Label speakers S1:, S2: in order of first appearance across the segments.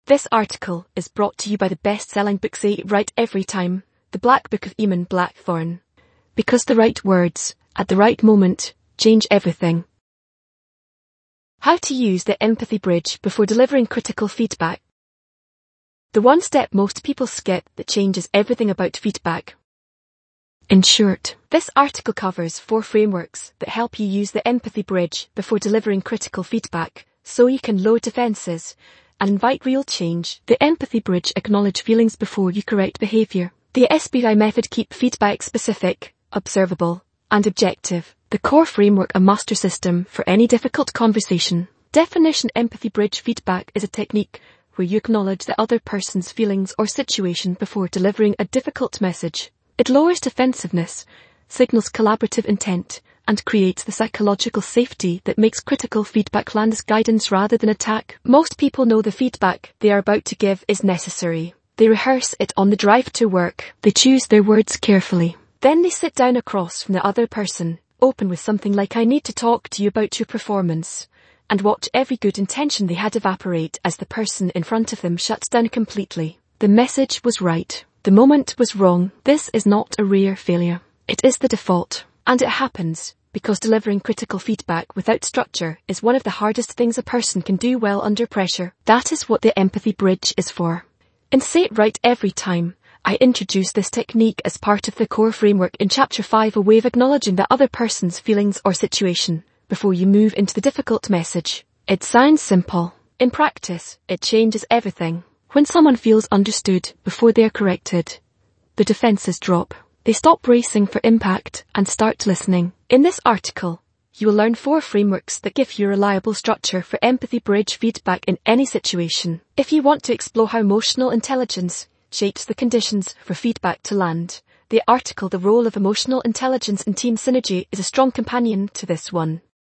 S1: This article is brought to you by the best-selling book Say It Right Every Time, The Black Book of Eamon Blackthorne. Because the right words, at the right moment, change everything. How to use the empathy bridge before delivering critical feedback. The one step most people skip that changes everything about feedback. In short, this article covers 4 frameworks that help you use the empathy bridge before delivering critical feedback, so you can lower defenses and invite real change. The empathy bridge acknowledge feelings before you correct behavior. The SBI method keep feedback specific, observable, and objective. The core framework a master system for any difficult conversation. Definition empathy bridge feedback is a technique where you acknowledge the other person's feelings or situation before delivering a difficult message. It lowers defensiveness, signals collaborative intent, and creates the psychological safety that makes critical feedback land as guidance rather than attack. Most people know the feedback they are about to give is necessary. They rehearse it on the drive to work. They choose their words carefully. Then they sit down across from the other person, open with something like "I need to talk to you about your performance," and watch every good intention they had evaporate as the person in front of them shuts down completely. The message was right. The moment was wrong. This is not a rare failure. It is the default. And it happens because delivering critical feedback without structure is one of the hardest things a person can do well under pressure. That is what the empathy bridge is for. In Say It Right Every Time, I introduce this technique as part of the core framework in Chapter 5, a way of acknowledging the other person's feelings or situation before you move into the difficult message. It sounds simple. In practice, it changes everything. When someone feels understood before they are corrected, the defenses drop. They stop bracing for impact and start listening. In this article, you will learn 4 frameworks that give you a reliable structure for empathy bridge feedback in any situation. If you want to explore how emotional intelligence shapes the conditions for feedback to land, the article The Role of Emotional Intelligence in Team Synergy is a strong companion to this one.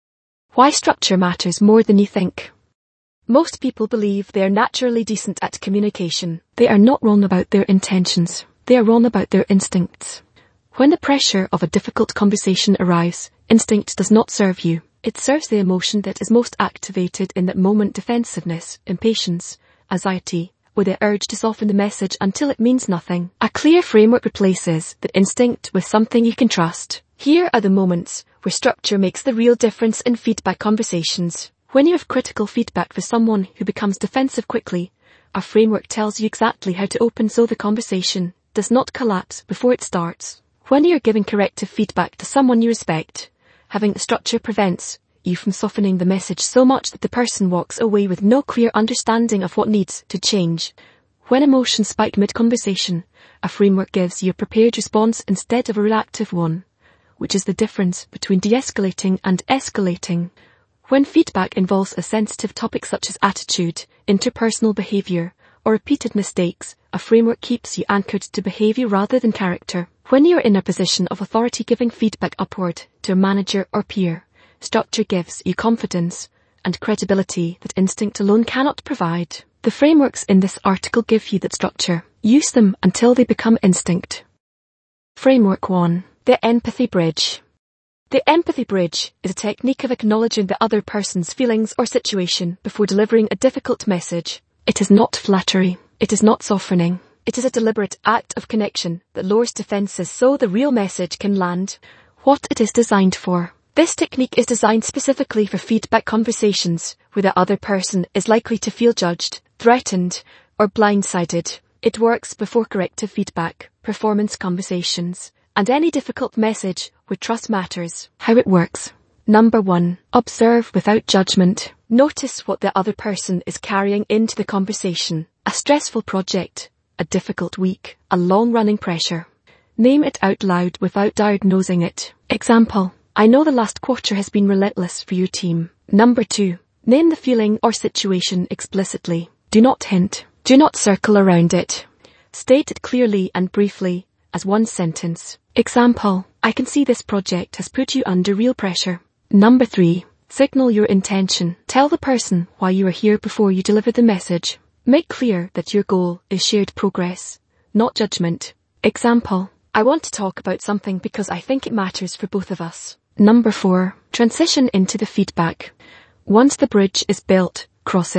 S1: Why structure matters more than you think. Most people believe they are naturally decent at communication. They are not wrong about their intentions. They are wrong about their instincts. When the pressure of a difficult conversation arrives, instinct does not serve you. It serves the emotion that is most activated in that moment: defensiveness, impatience, anxiety, or the urge to soften the message until it means nothing. A clear framework replaces that instinct with something you can trust. Here are the moments where structure makes the real difference in feedback conversations. When you have critical feedback for someone who becomes defensive quickly, a framework tells you exactly how to open so the conversation does not collapse before it starts. When you're giving corrective feedback to someone you respect, having the structure prevents you from softening the message so much that the person walks away with no clear understanding of what needs to change. When emotions spike mid-conversation, a framework gives you a prepared response instead of a reactive one, which is the difference between de-escalating and escalating. When feedback involves a sensitive topic such as attitude, interpersonal behavior, or repeated mistakes, a framework keeps you anchored to behavior rather than character. When you're in a position of authority giving feedback upward to a manager or peer, structure gives you confidence and credibility that instinct alone cannot provide. The frameworks in this article give you that structure. Use them until they become instinct. Framework 1. The empathy bridge. The empathy bridge is a technique of acknowledging the other person's feelings or situation before delivering a difficult message. It is not flattery. It is not softening. It is a deliberate act of connection that lowers defenses so the real message can land. What it is designed for. This technique is designed specifically for feedback conversations where the other person is likely to feel judged, threatened, or blindsided. It works before corrective feedback, performance conversations, and any difficult message where trust matters. How it works. Number 1. Observe without judgment. Notice what the other person is carrying into the conversation. A stressful project, a difficult week, a long-running pressure. Name it out loud without diagnosing it. Example: I know the last quarter has been relentless for your team. Number 2. Name the feeling or situation explicitly. Do not hint. Do not circle around it. State it clearly and briefly as one sentence. Example: I can see this project has put you under real pressure. Number 3. Signal your intention. Tell the person why you are here before you deliver the message. Make clear that your goal is shared progress, not judgment. Example: I want to talk about something because I think it matters for both of us. Number 4. Transition into the feedback. Once the bridge is built, cross it.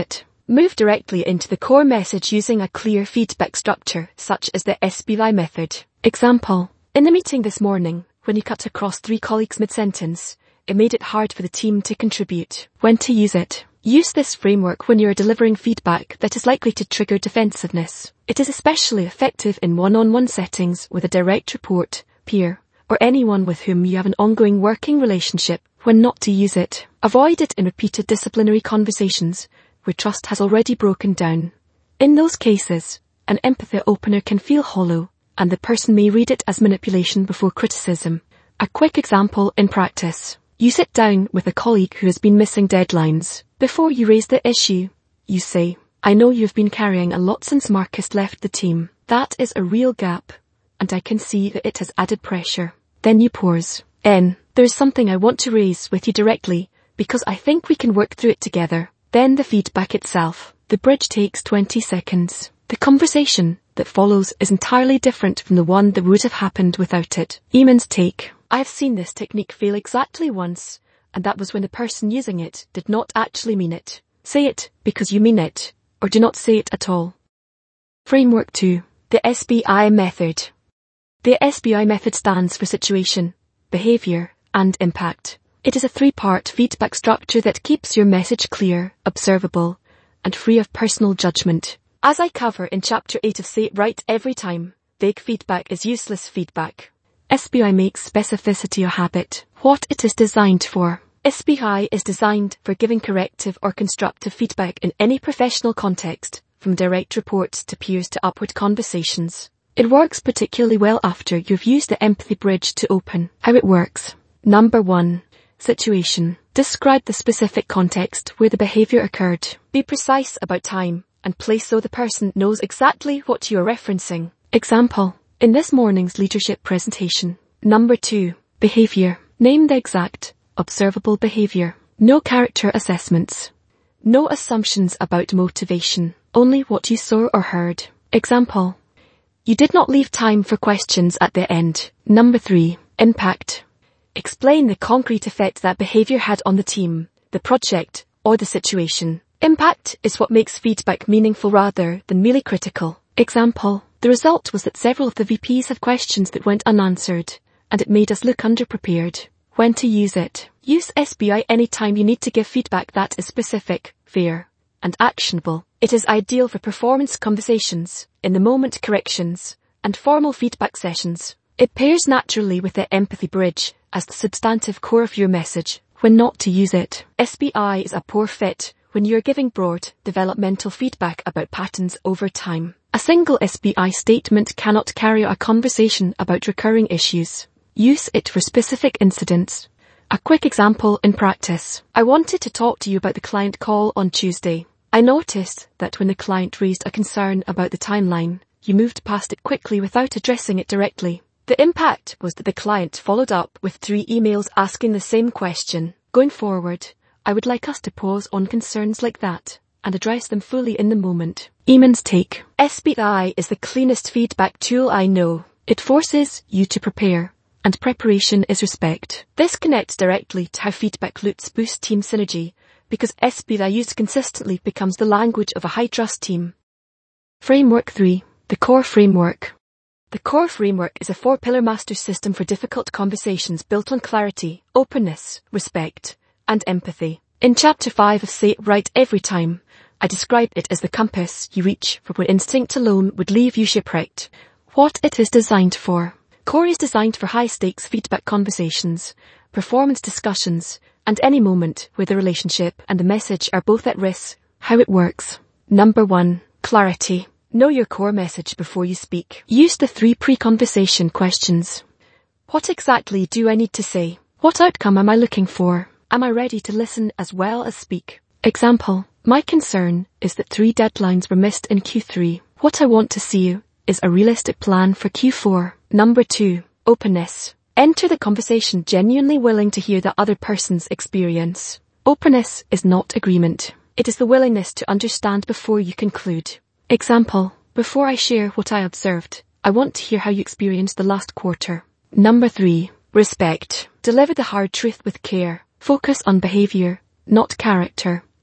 S1: Move directly into the core message using a clear feedback structure, such as the SBI method. Example. In the meeting this morning, when you cut across 3 colleagues mid-sentence, it made it hard for the team to contribute. When to use it. Use this framework when you are delivering feedback that is likely to trigger defensiveness. It is especially effective in one-on-one settings with a direct report, peer, or anyone with whom you have an ongoing working relationship. When not to use it. Avoid it in repeated disciplinary conversations where trust has already broken down. In those cases, an empathy opener can feel hollow, and the person may read it as manipulation before criticism. A quick example in practice. You sit down with a colleague who has been missing deadlines. Before you raise the issue, you say, "I know you've been carrying a lot since Marcus left the team. That is a real gap, and I can see that it has added pressure." Then you pause. There is something I want to raise with you directly, because I think we can work through it together. Then the feedback itself. The bridge takes 20 seconds. The conversation that follows is entirely different from the one that would have happened without it. Eamon's take. I have seen this technique fail exactly once, and that was when the person using it did not actually mean it. Say it because you mean it, or do not say it at all. Framework 2. The SBI method. The SBI method stands for situation, behavior, and impact. It is a 3-part feedback structure that keeps your message clear, observable, and free of personal judgment. As I cover in Chapter 8 of Say It Right Every Time, vague feedback is useless feedback. SBI makes specificity a habit. What it is designed for. SBI is designed for giving corrective or constructive feedback in any professional context, from direct reports to peers to upward conversations. It works particularly well after you've used the empathy bridge to open. How it works. Number 1. Situation. Describe the specific context where the behavior occurred. Be precise about time and place so the person knows exactly what you are referencing. Example. In this morning's leadership presentation. Number 2. Behavior. Name the exact, observable behavior. No character assessments. No assumptions about motivation. Only what you saw or heard. Example. You did not leave time for questions at the end. Number 3. Impact. Explain the concrete effect that behavior had on the team, the project, or the situation. Impact is what makes feedback meaningful rather than merely critical. Example. The result was that several of the VPs had questions that went unanswered, and it made us look underprepared. When to use it. Use SBI anytime you need to give feedback that is specific, fair, and actionable. It is ideal for performance conversations, in-the-moment corrections, and formal feedback sessions. It pairs naturally with the empathy bridge as the substantive core of your message. When not to use it. SBI is a poor fit when you're giving broad, developmental feedback about patterns over time. A single SBI statement cannot carry a conversation about recurring issues. Use it for specific incidents. A quick example in practice. I wanted to talk to you about the client call on Tuesday. I noticed that when the client raised a concern about the timeline, you moved past it quickly without addressing it directly. The impact was that the client followed up with 3 emails asking the same question. Going forward, I would like us to pause on concerns like that and address them fully in the moment. Eamon's take. SBI is the cleanest feedback tool I know. It forces you to prepare, and preparation is respect. This connects directly to how feedback loops boost team synergy, because SBI used consistently becomes the language of a high-trust team. Framework 3. The core framework. The core framework is a 4-pillar master system for difficult conversations built on clarity, openness, respect, and empathy. In Chapter 5 of Say It Right Every Time, I describe it as the compass you reach for when instinct alone would leave you shipwrecked. What it is designed for. Core is designed for high-stakes feedback conversations, performance discussions, and any moment where the relationship and the message are both at risk. How it works. Number 1. Clarity. Know your core message before you speak. Use the 3 pre-conversation questions. What exactly do I need to say? What outcome am I looking for? Am I ready to listen as well as speak? Example. My concern is that 3 deadlines were missed in Q3. What I want to see is a realistic plan for Q4. Number 2. Openness. Enter the conversation genuinely willing to hear the other person's experience. Openness is not agreement. It is the willingness to understand before you conclude. Example. Before I share what I observed, I want to hear how you experienced the last quarter. Number 3. Respect. Deliver the hard truth with care. Focus on behavior, not character.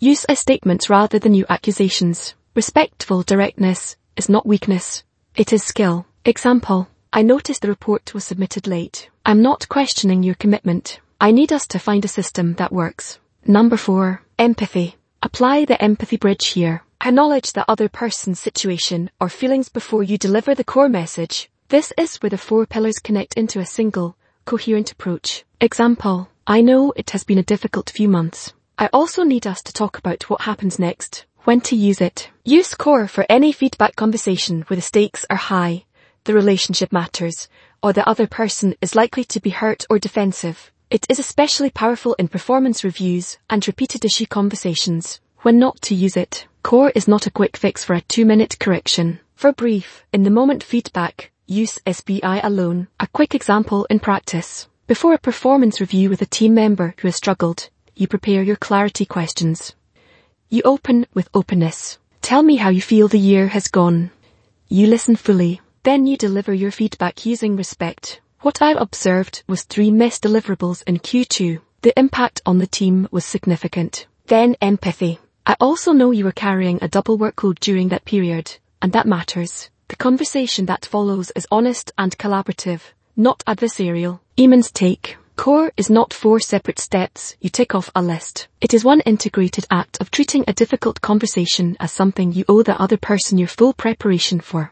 S1: Use I statements rather than you accusations. Respectful directness is not weakness. It is skill. Example. I noticed the report was submitted late. I'm not questioning your commitment. I need us to find a system that works. Number 4. Empathy. Apply the empathy bridge here. Acknowledge the other person's situation or feelings before you deliver the core message. This is where the 4 pillars connect into a single, coherent approach. Example. I know it has been a difficult few months. I also need us to talk about what happens next. When to use it. Use core for any feedback conversation where the stakes are high, the relationship matters, or the other person is likely to be hurt or defensive. It is especially powerful in performance reviews and repeated issue conversations. When not to use it. Core is not a quick fix for a 2-minute correction. For brief, in the moment feedback, use SBI alone. A quick example in practice. Before a performance review with a team member who has struggled, you prepare your clarity questions. You open with openness. Tell me how you feel the year has gone. You listen fully. Then you deliver your feedback using respect. What I observed was 3 missed deliverables in Q2. The impact on the team was significant. Then empathy. I also know you were carrying a double workload during that period, and that matters. The conversation that follows is honest and collaborative, not adversarial. Eamon's take. Core is not 4 separate steps you tick off a list. It is one integrated act of treating a difficult conversation as something you owe the other person your full preparation for.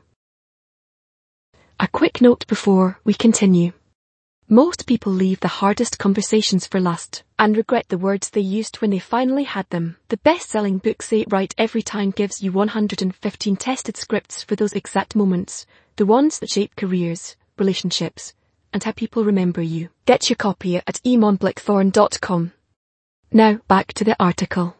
S1: A quick note before we continue. Most people leave the hardest conversations for last and regret the words they used when they finally had them. The best-selling book Say It Right Every Time gives you 115 tested scripts for those exact moments, the ones that shape careers, relationships, and how people remember you. Get your copy at eamonblackthorn.com. Now back to the article.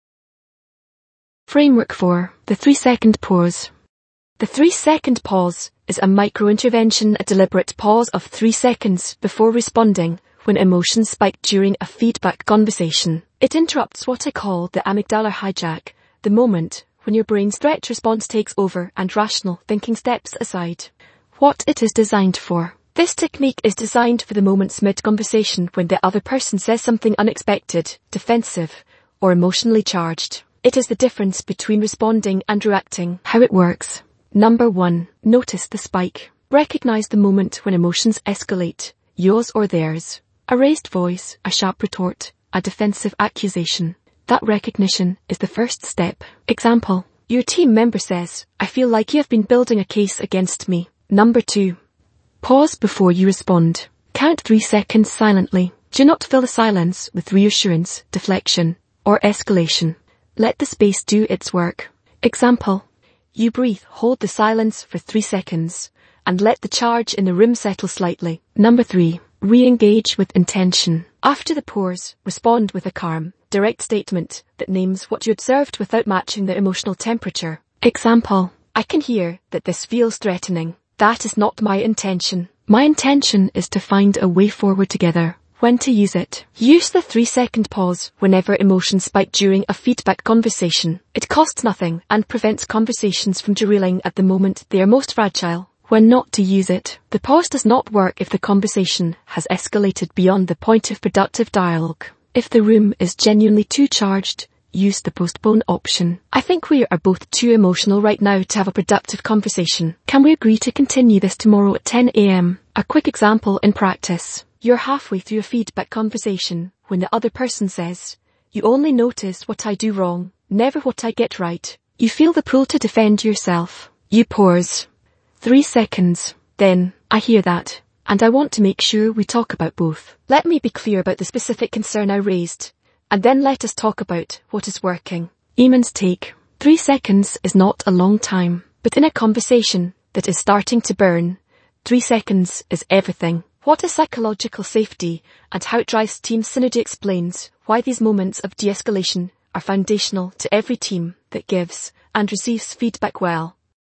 S1: Framework 4. The 3-second pause. The 3-second pause is a micro-intervention, a deliberate pause of 3 seconds before responding when emotions spike during a feedback conversation. It interrupts what I call the amygdala hijack, the moment when your brain's threat response takes over and rational thinking steps aside. What it is designed for. This technique is designed for the moments mid-conversation when the other person says something unexpected, defensive, or emotionally charged. It is the difference between responding and reacting. How it works. Number 1. Notice the spike. Recognize the moment when emotions escalate, yours or theirs. A raised voice, a sharp retort, a defensive accusation. That recognition is the first step. Example. Your team member says, I feel like you have been building a case against me. Number 2. Pause before you respond. Count 3 seconds silently. Do not fill the silence with reassurance, deflection, or escalation. Let the space do its work. Example. You breathe, hold the silence for 3 seconds, and let the charge in the room settle slightly. Number 3. Re-engage with intention. After the pause, respond with a calm, direct statement that names what you observed without matching the emotional temperature. Example. I can hear that this feels threatening. That is not my intention. My intention is to find a way forward together. When to use it. Use the 3-second pause whenever emotions spike during a feedback conversation. It costs nothing and prevents conversations from derailing at the moment they are most fragile. When not to use it. The pause does not work if the conversation has escalated beyond the point of productive dialogue. If the room is genuinely too charged, use the postpone option. I think we are both too emotional right now to have a productive conversation. Can we agree to continue this tomorrow at 10 a.m? A quick example in practice. You're halfway through a feedback conversation when the other person says, you only notice what I do wrong, never what I get right. You feel the pull to defend yourself. You pause. 3 seconds. Then, I hear that, and I want to make sure we talk about both. Let me be clear about the specific concern I raised. And then let us talk about what is working. Eamon's take. 3 seconds is not a long time, but in a conversation that is starting to burn, 3 seconds is everything. What is psychological safety and how it drives team synergy explains why these moments of de-escalation are foundational to every team that gives and receives feedback well.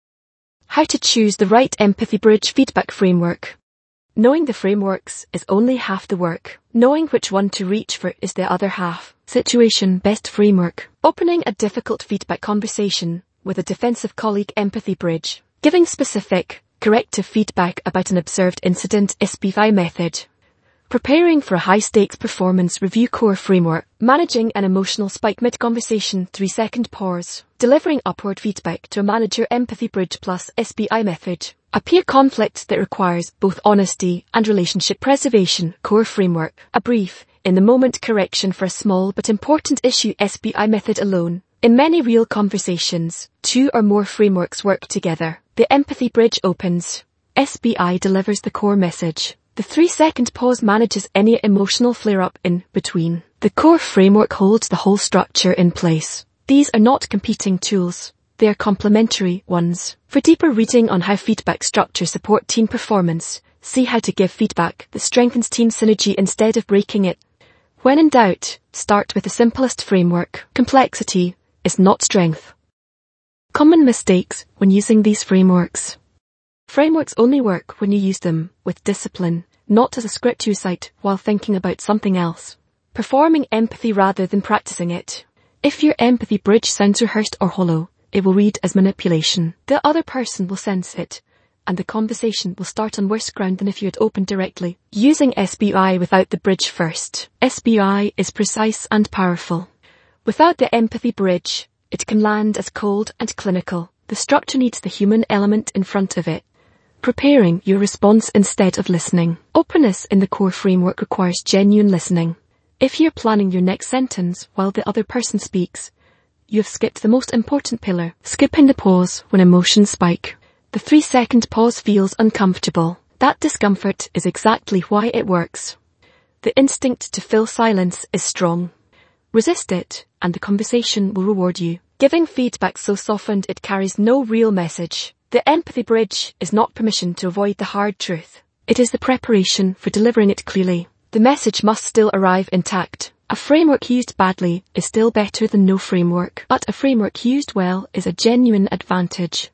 S1: How to choose the right empathy bridge feedback framework. Knowing the frameworks is only half the work. Knowing which one to reach for is the other half. Situation best framework. Opening a difficult feedback conversation with a defensive colleague empathy bridge. Giving specific, corrective feedback about an observed incident SBI method. Preparing for a high-stakes performance review core framework. Managing an emotional spike mid-conversation 3-second pause. Delivering upward feedback to a manager empathy bridge plus SBI method. A peer conflict that requires both honesty and relationship preservation core framework. A brief, in-the-moment correction for a small but important issue SBI method alone. In many real conversations, 2 or more frameworks work together. The empathy bridge opens. SBI delivers the core message. The 3-second pause manages any emotional flare-up in between. The core framework holds the whole structure in place. These are not competing tools. They are complementary ones. For deeper reading on how feedback structures support team performance, see how to give feedback that strengthens team synergy instead of breaking it. When in doubt, start with the simplest framework. Complexity is not strength. Common mistakes when using these frameworks. Frameworks only work when you use them with discipline, not as a script you cite while thinking about something else. Performing empathy rather than practicing it. If your empathy bridge sounds rehearsed or hollow, it will read as manipulation. The other person will sense it, and the conversation will start on worse ground than if you had opened directly. Using SBI without the bridge first. SBI is precise and powerful. Without the empathy bridge, it can land as cold and clinical. The structure needs the human element in front of it. Preparing your response instead of listening. Openness in the core framework requires genuine listening. If you're planning your next sentence while the other person speaks, you have skipped the most important pillar. Skipping the pause when emotions spike. The 3-second pause feels uncomfortable. That discomfort is exactly why it works. The instinct to fill silence is strong. Resist it, and the conversation will reward you. Giving feedback so softened it carries no real message. The empathy bridge is not permission to avoid the hard truth. It is the preparation for delivering it clearly. The message must still arrive intact. A framework used badly is still better than no framework, but a framework used well is a genuine advantage.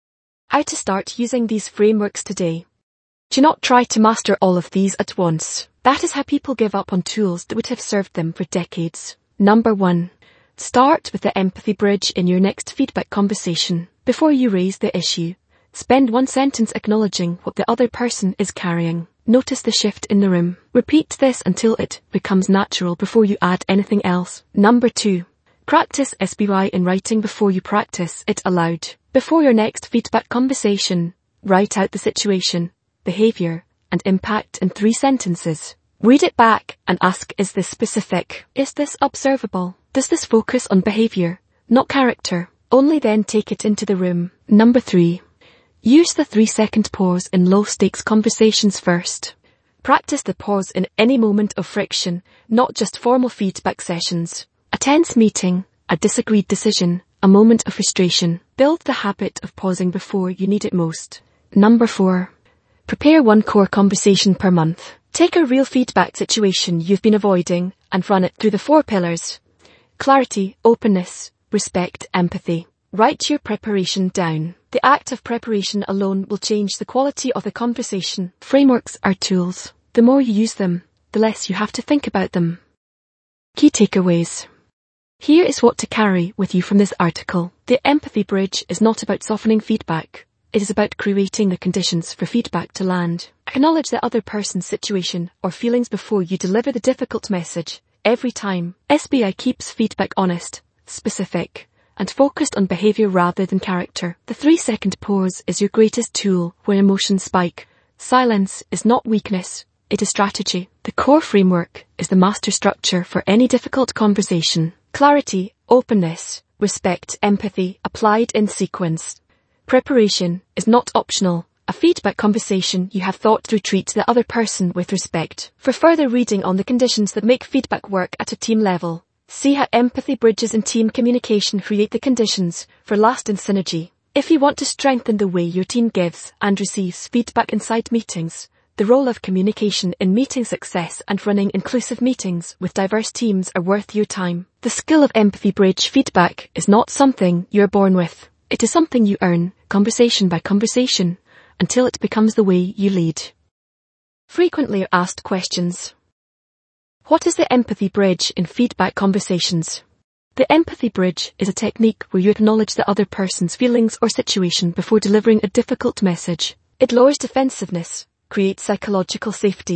S1: How to start using these frameworks today. Do not try to master all of these at once. That is how people give up on tools that would have served them for decades. Number 1. Start with the empathy bridge in your next feedback conversation. Before you raise the issue, spend 1 sentence acknowledging what the other person is carrying. Notice the shift in the room. Repeat this until it becomes natural before you add anything else. Number 2. Practice SBI in writing before you practice it aloud. Before your next feedback conversation, write out the situation, behavior, and impact in 3 sentences. Read it back and ask, is this specific? Is this observable? Does this focus on behavior, not character? Only then take it into the room. Number 3. Use the 3-second pause in low-stakes conversations first. Practice the pause in any moment of friction, not just formal feedback sessions. A tense meeting, a disagreed decision, a moment of frustration. Build the habit of pausing before you need it most. Number 4. Prepare 1 core conversation per month. Take a real feedback situation you've been avoiding and run it through the 4 pillars. Clarity, openness, respect, empathy. Write your preparation down. The act of preparation alone will change the quality of the conversation. Frameworks are tools. The more you use them, the less you have to think about them. Key takeaways. Here is what to carry with you from this article. The empathy bridge is not about softening feedback. It is about creating the conditions for feedback to land. Acknowledge the other person's situation or feelings before you deliver the difficult message. Every time, SBI keeps feedback honest, specific, and focused on behavior rather than character. The 3-second pause is your greatest tool when emotions spike. Silence is not weakness, it is strategy. The core framework is the master structure for any difficult conversation. Clarity, openness, respect, empathy, applied in sequence. Preparation is not optional. A feedback conversation you have thought through. Treat the other person with respect. For further reading on the conditions that make feedback work at a team level, see how empathy bridges and team communication create the conditions for lasting synergy. If you want to strengthen the way your team gives and receives feedback inside meetings, the role of communication in meeting success and running inclusive meetings with diverse teams are worth your time. The skill of empathy bridge feedback is not something you're born with. It is something you earn, conversation by conversation, until it becomes the way you lead. Frequently asked questions. What is the empathy bridge in feedback conversations? The empathy bridge is a technique where you acknowledge the other person's feelings or situation before delivering a difficult message. It lowers defensiveness, creates psychological safety,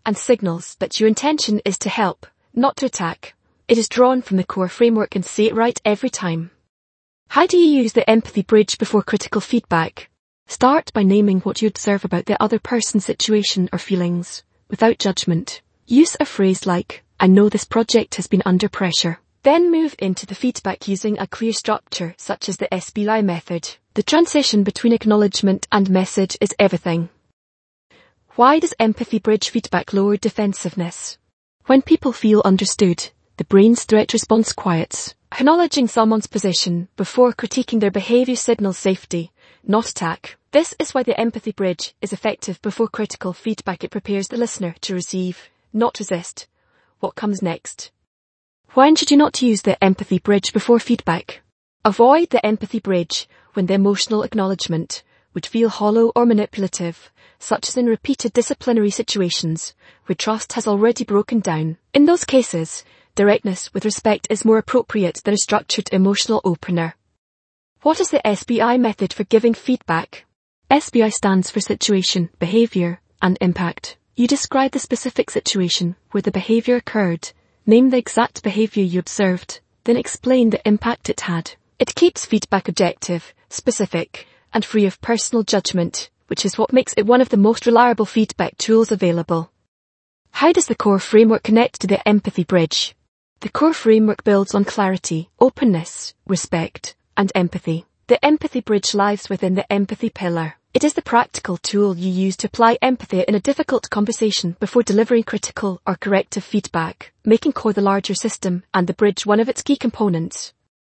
S1: and signals that your intention is to help, not to attack. It is drawn from the core framework and say it right every time. How do you use the empathy bridge before critical feedback? Start by naming what you observe about the other person's situation or feelings, without judgment. Use a phrase like, "I know this project has been under pressure." Then move into the feedback using a clear structure such as the SBI method. The transition between acknowledgement and message is everything. Why does empathy bridge feedback lower defensiveness? When people feel understood, the brain's threat response quiets. Acknowledging someone's position before critiquing their behavior signals safety, not attack. This is why the empathy bridge is effective before critical feedback. It prepares the listener to receive, not resist, what comes next. When should you not use the empathy bridge before feedback? Avoid the empathy bridge when the emotional acknowledgement would feel hollow or manipulative, such as in repeated disciplinary situations where trust has already broken down. In those cases, directness with respect is more appropriate than a structured emotional opener. What is the SBI method for giving feedback? SBI stands for situation, behavior, and impact. You describe the specific situation where the behavior occurred, name the exact behavior you observed, then explain the impact it had. It keeps feedback objective, specific, and free of personal judgment, which is what makes it one of the most reliable feedback tools available. How does the core framework connect to the empathy bridge? The core framework builds on clarity, openness, respect, and empathy. The empathy bridge lies within the empathy pillar. It is the practical tool you use to apply empathy in a difficult conversation before delivering critical or corrective feedback, making core the larger system and the bridge one of its key components.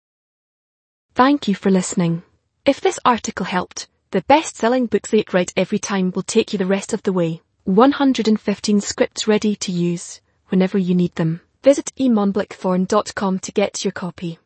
S1: Thank you for listening. If this article helped, the best-selling book Say It Right Every Time will take you the rest of the way. 115 scripts ready to use whenever you need them. Visit imanblackthorn.com to get your copy.